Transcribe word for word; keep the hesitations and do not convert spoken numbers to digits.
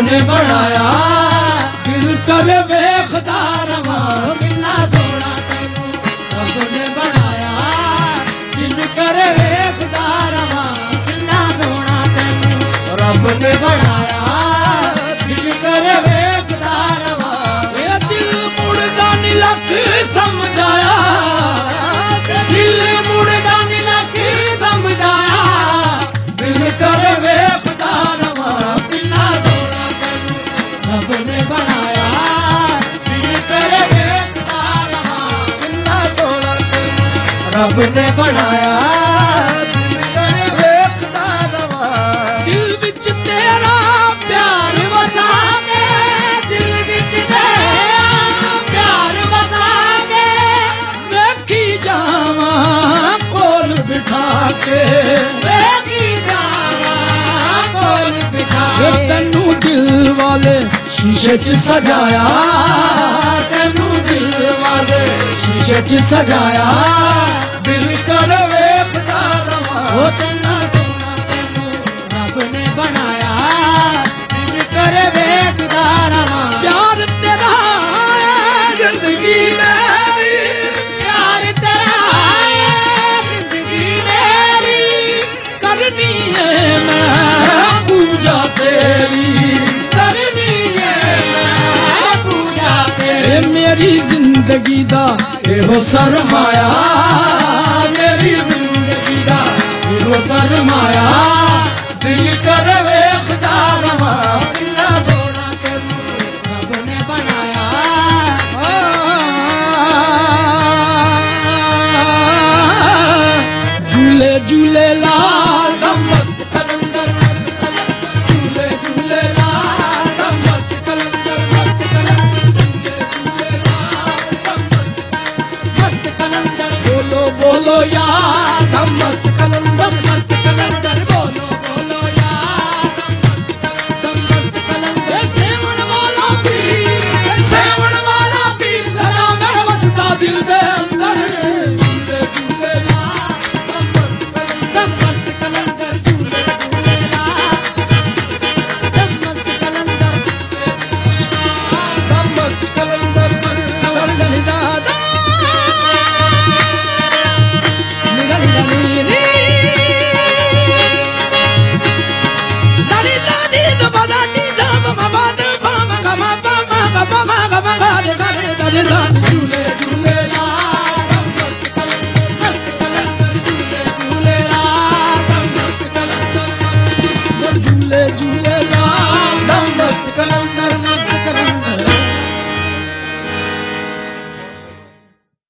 ने बनाया दिल कर वेखदा रवा किन्ना सोना तैनू रब ने बनाया दिल कर वेखदा रवा किन्ना सोना तैनू रब ने बनाया दिल कर वेखदा रवा ए दिल मुड़दा नी लख समझाया दिल मुड़दा नी लख समझाया दिल कर वेखदा रवा किन्ना सोना तैनू रब ने बनाया दिल कर वेखदा रवा किन्ना सोना तैनू रब ने बनाया दिल कर वेखदा रवा दिल विच तेरा प्यार वसा के दिल विच तेरा प्यार वसा के वेखी जावां कोल बिठा के वेखी जावां कोल बिठा के तैनू दिल वाले शीशे च सजाया तैनू दिल वाले शीशे च सजाया दिल कर वेखदा रवा ओ किन्ना सोना तैनू रब ने बनाया दिल कर वेखदा रवा प्यार तेरा है जिंदगी मेरी प्यार तेरा है जिंदगी मेरी करनी है मैं पूजा तेरी करनी है मैं पूजा तेरी मेरी जिंदगी दा एहो सरमाया मेरी जिंदगी दा एहो सरमाया